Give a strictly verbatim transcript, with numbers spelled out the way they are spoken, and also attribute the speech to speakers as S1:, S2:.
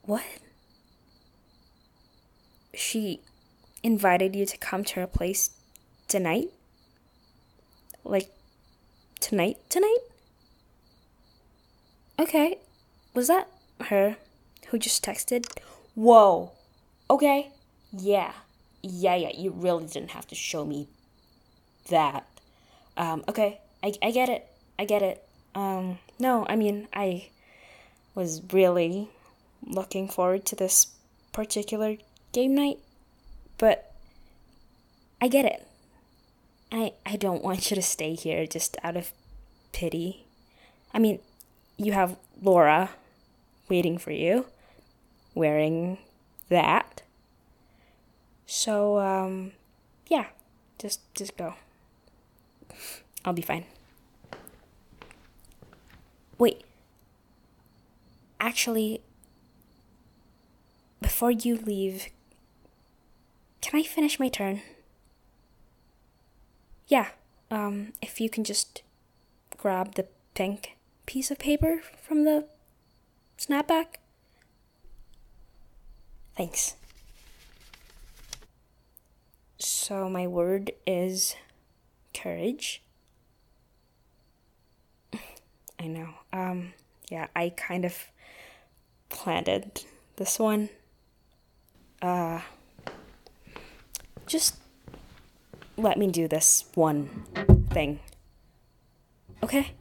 S1: What? She invited you to come to her place tonight? Like, tonight, tonight? Okay. Was that her who just texted? Whoa. Okay. Yeah. Yeah, yeah. You really didn't have to show me that. Um, okay. I, I get it. I get it. Um, no, I mean, I was really looking forward to this particular game night, but I get it. I, I don't want you to stay here just out of pity. I mean, you have Laura waiting for you, wearing that. So, um, yeah, just just go. I'll be fine. Wait. Actually, before you leave, can I finish my turn? Yeah, um, if you can just grab the pink piece of paper from the snapback. Thanks. So my word is courage. I know. Um, yeah, I kind of planted this one. Uh, just let me do this one thing. Okay?